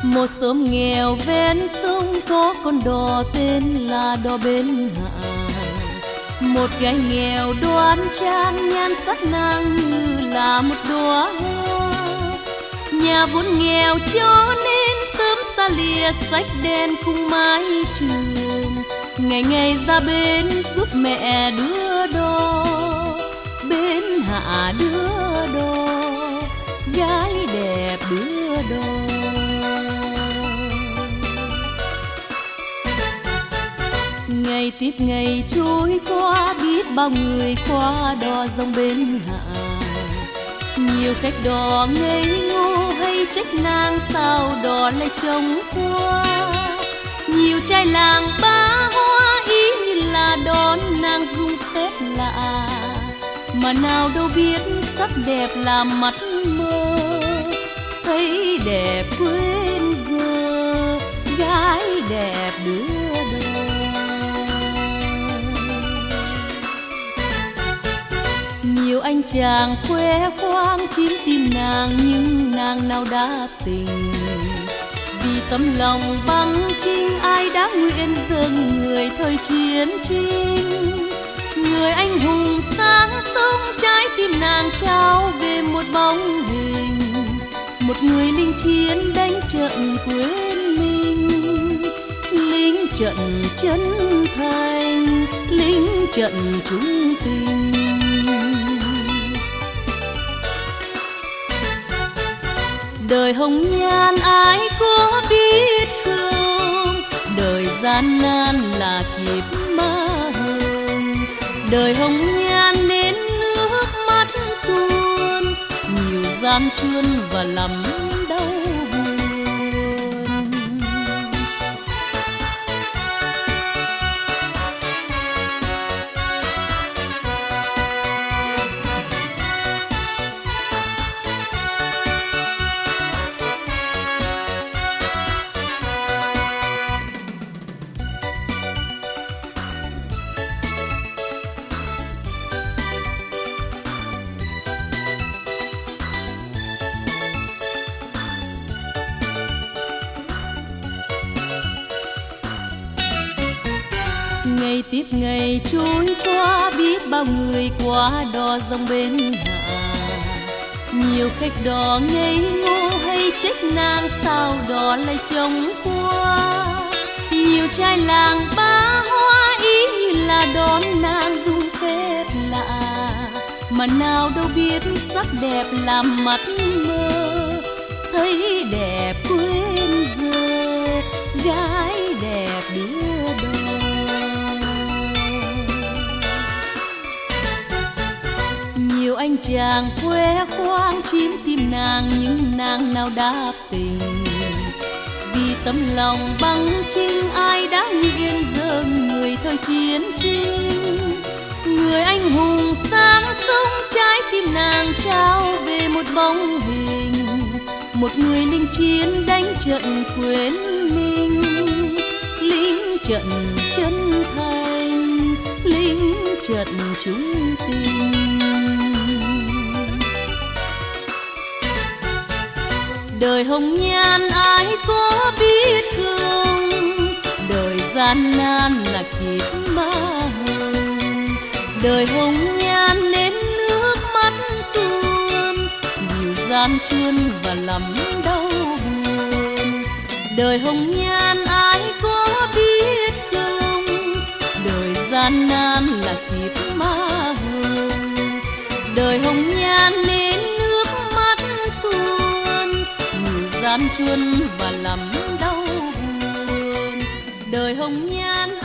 Một xóm nghèo ven sông có con đò tên là đò Bến Hạ. Một gái nghèo đoan trang nhan sắc nàng như là một đóa hoa. Nhà vốn nghèo cho nên sớm xa lìa sách đen cùng mái trường. Ngày ngày ra bến giúp mẹ đưa đò, Bến Hạ đưa đò, gái đẹp đưa đò. Ngày tiếp ngày trôi qua, biết bao người qua đò dòng Bến Hạ. Nhiều khách đò ngây ngô hay trách nàng sao đò lại trống qua. Nhiều trai làng ba hoa ý như là đón nàng dung phép lạ, mà nào đâu biết sắc đẹp là mắt mơ. Thấy đẹp quên giờ, gái đẹp đưa đò. Nhiều anh chàng khoe khoang chiếm tim nàng, nhưng nàng nào đã tình. Vì tấm lòng bằng trinh ai đã nguyện dâng người thời chiến tranh. Người anh hùng sáng sống trái tim nàng trao về một bóng hình. Một người lính chiến đánh trận quên mình. Lính trận chân thành, lính trận trung tình. Đời hồng nhan ai có biết không, đời gian nan là kiếp ma hồng. Đời hồng nhan nên nước mắt tuôn, nhiều gian truân và lắm đau buồn. Ngày tiếp ngày trôi qua, biết bao người qua đò dòng Bến Hạ. Nhiều khách đò ngây ngô hay trách nàng sao đò lại trống qua. Nhiều trai làng ba hoa ý như là đón nàng dung phép lạ, mà nào đâu biết sắc đẹp làm mắt mơ. Thấy đẹp quên giờ, gái đẹp đưa đò. Nhiều anh chàng khoe khoang chiếm tim nàng, nhưng nàng nào đáp tình. Vì tấm lòng bằng trinh ai đã nguyện dâng người thời chiến tranh. Người anh hùng sáng sống trái tim nàng trao về một bóng hình. Một người lính chiến đánh trận quên mình. Lính trận chân thành, lính trận trung tình. Đời hồng nhan ai có biết không, đời gian nan là kiếp ma hồng. Đời hồng nhan nên nước mắt tuôn, nhiều gian truân và lắm đau buồn. Đời hồng nhan ai có biết không, đời gian nan là kiếp ma hồng. Đời hồng nhan nên nước mắt tuôn, gian truân và lắm đau buồn. Đời hồng nhan